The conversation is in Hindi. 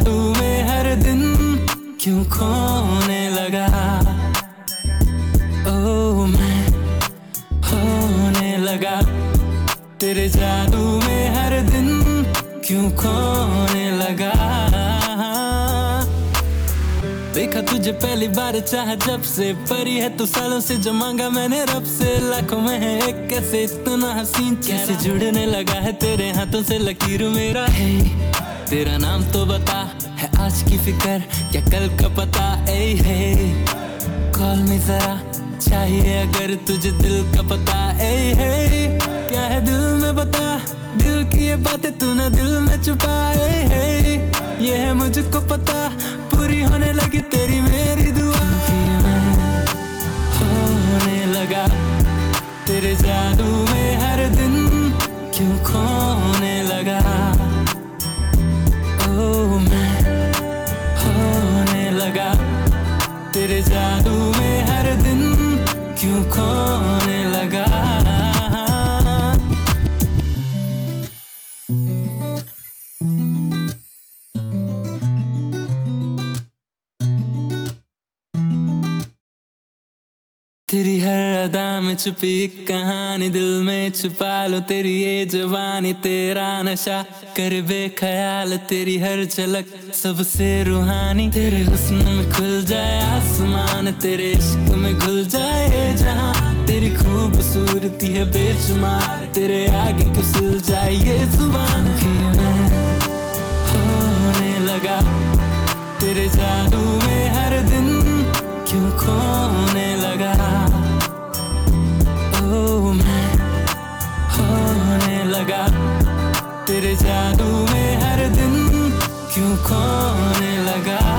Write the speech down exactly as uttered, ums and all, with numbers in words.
जादू में हर दिन क्यों खोने लगा। ओ मैं होने लगा तेरे जादू में हर दिन क्यों खोने लगा। देखा तुझे पहली बार चाहा जब से, परी है तू सालों से जो मांगा मैंने रब से। लाखों में है एक कैसे इतना हसीन, कैसे जुड़ने लगा है तेरे हाथों से लकीर मेरा। है तेरा नाम तो बता, है आज की फिक्र क्या कल का पता। ए है कॉल में जरा चाहिए अगर तुझे दिल का पता। ए है क्या है दिल में बता, दिल की ये बातें तूने दिल में छुपाए। है ये है मुझको पता, पूरी होने लगी तेरी मेरी दुआ। फिर मैं होने लगा तेरे जादू में हर दिन क्यों खोने लगा। ओ मैं होने लगा तेरे जादू में हर दिन क्यों खोने लगा। तेरी हर अदा में छुपी एक कहानी, दिल में छुपा लो तेरी ये जवानी। तेरा नशा कर बेख्याल तेरी हर झलक सबसे रूहानी। तेरे हुस्न में खुल जाए आसमान, तेरे इश्क में घुल जाए जहां। तेरी खूबसूरती है बेशुमार, तेरे आगे कुसल जाए ये जुबान। फिर मैं होने लगा तेरे जादू में हर दिन क्यों खोने लगा। ओ मैं होने लगा तेरे जादू में हर दिन क्यों खोने लगा।